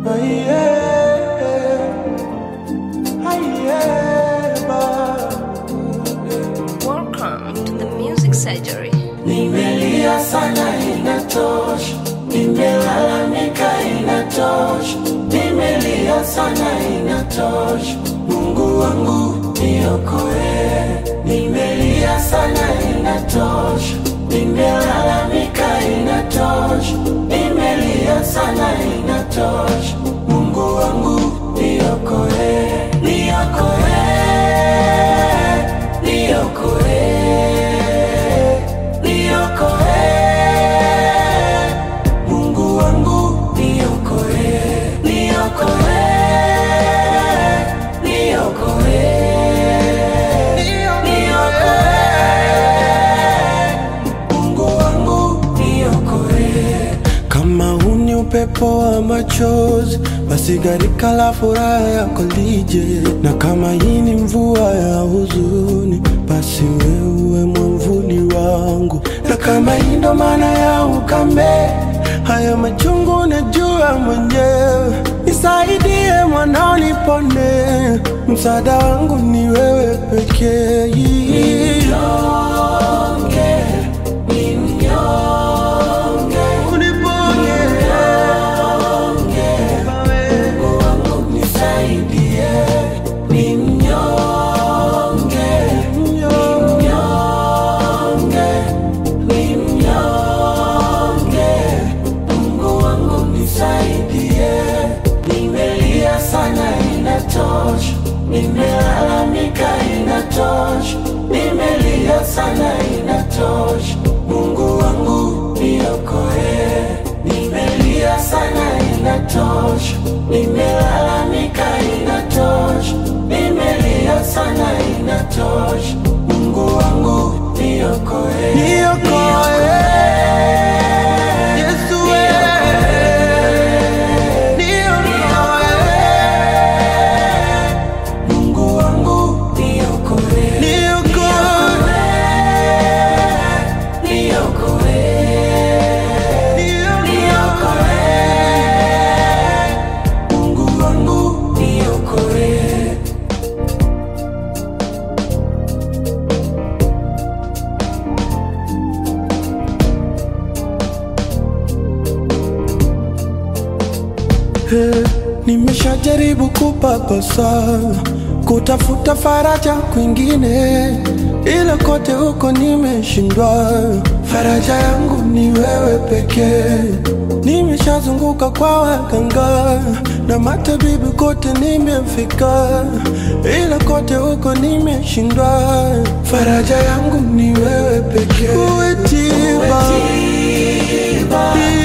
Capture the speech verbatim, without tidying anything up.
Welcome to the music surgery. Nimelia sana inatosha, nimelalamika inatosha, nimelia sana inatosha, Mungu wangu niokoe. Nimelia sana inatosha, nimelalamika inatosha, nimelia sana inatosha, Mungu wangu niokoe, niokoe, niokoe. Upepo wa machozi, basi gharika la furaha yako lije. Na kama hii ni mvua ya huzuni, basi wewe mwamvuli wangu. Na kama hii ndo maana ya ukame, haya machungu najua mwenyewe. Nisaidie mwanao nipone, msaada wangu ni wewe pekee. Nimelalamika inatosha, nimelia sana inatosha, Mungu wangu niokoe. Nimelia sana inatosha, nimelalamika inatosha, nimelia sana inatosha, Mungu wangu niokoe, niokoe. Hey, nimeshajaribu kupapasa, kutafuta faraja kwingine, ila kote huko nimeshindwa. Faraja yangu ni wewe pekee. Nimeshazunguka kwa waganga na matabibu, kote nimefika, ila kote huko nimeshindwa. Faraja yangu ni wewe pekee. Uwe tiba, uwe tiba.